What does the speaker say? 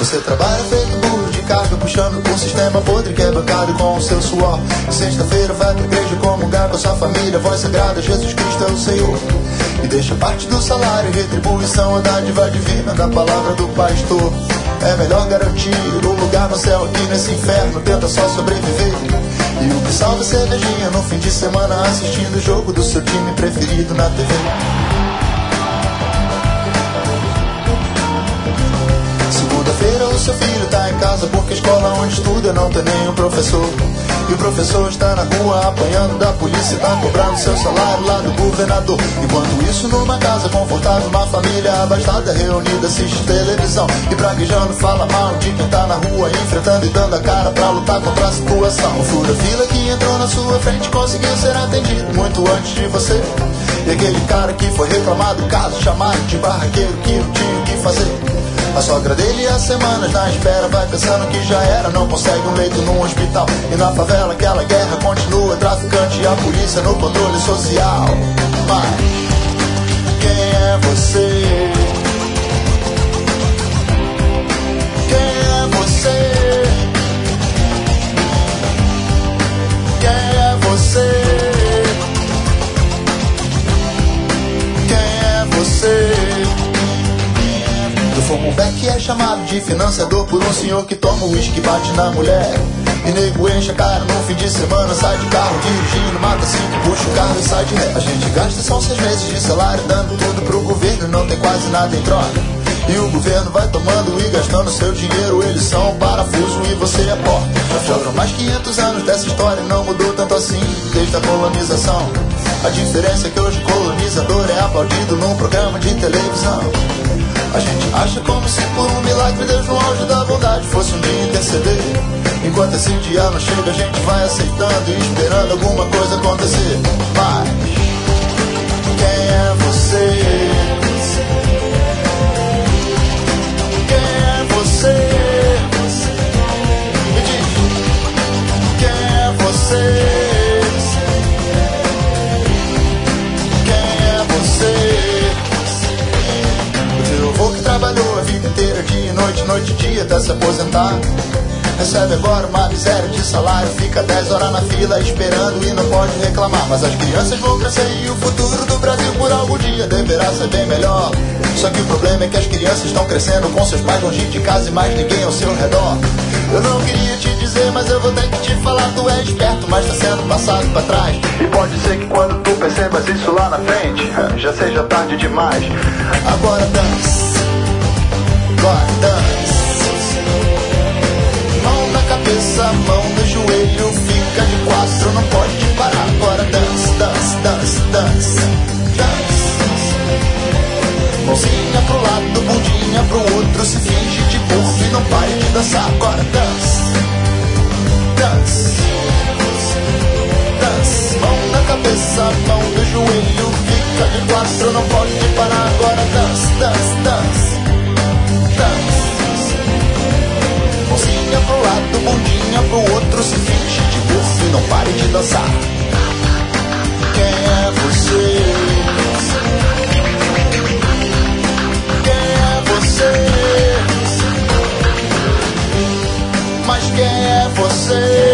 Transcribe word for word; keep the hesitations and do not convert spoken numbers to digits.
Você trabalha feito burro de carga, puxando com um sistema podre que é bancado com o seu suor. Sexta-feira vai pra igreja comungar com a sua família, voz sagrada, Jesus Cristo é o Senhor. E deixa parte do salário, retribuição, a dádiva divina da palavra do pastor. É melhor garantir um lugar no céu aqui nesse inferno, tenta só sobreviver. E o que salva é cervejinha no fim de semana, assistindo o jogo do seu time preferido na T V. Segunda-feira o seu filho tá em casa porque a escola onde estuda não tem nenhum professor. E o professor está na rua apanhando da polícia e tá cobrando seu salário lá do governador. Enquanto isso numa casa confortável, uma família abastada reunida assiste televisão e praguejando fala mal de quem tá na rua, enfrentando e dando a cara pra lutar contra a situação. O fura-fila que entrou na sua frente conseguiu ser atendido muito antes de você. E aquele cara que foi reclamar do caso, chamado de barraqueiro, que não tinha o que fazer. A sogra dele há semanas na espera, vai pensando que já era, não consegue um leito num hospital. E na favela aquela guerra continua, traficante e a polícia no controle social. Mas quem é você? Quem é você? Quem é você? Quem é você? Do Fumobeck é chamado de financiador por um senhor que toma o uísque e bate na mulher. E nego enche a cara no fim de semana, sai de carro dirigindo, mata cinco, puxa o carro e sai de ré. A gente gasta só seis meses de salário dando tudo pro governo e não tem quase nada em troca. E o governo vai tomando e gastando seu dinheiro, eles são um parafuso e você é porta. Já foram mais quinhentos anos dessa história e não mudou tanto assim desde a colonização. A diferença é que hoje o colonizador é aplaudido num programa de televisão. A gente acha como se por um milagre Deus no auge da bondade fosse um dia interceder. Enquanto esse dia não chega a gente vai aceitando e esperando alguma coisa acontecer. Mas quem é você? Quem é você? Me diz, quem é você? Quem é você? O avô que trabalhou a vida inteira, dia e noite, noite e dia, até se aposentar, recebe agora uma miséria de salário, fica dez horas na fila esperando e não pode reclamar. Mas as crianças vão crescer e o futuro do Brasil por algum dia deverá ser bem melhor. Só que o problema é que as crianças estão crescendo com seus pais longe de casa e mais ninguém ao seu redor. Eu não queria te dizer, mas eu vou ter que te falar, tu é esperto, mas tá sendo passado pra trás. E pode ser que quando tu percebas isso lá na frente, já seja tarde demais. Agora dance, agora dance. Mão na cabeça, mão no joelho, fica de quatro, não pode parar. Agora dance, dance, dance, dance, dance. Mãozinha pro lado, bundinha pro outro, se finge de burro e não pare de dançar. Agora dance, dance, dance. Mão na cabeça, mão no joelho, fica de quatro, não pode parar. Agora dance, dance, dance, dance. Mãozinha pro lado, bundinha pro outro, se finge de burro e não pare de dançar. Quem é você? Você, mas quem é você?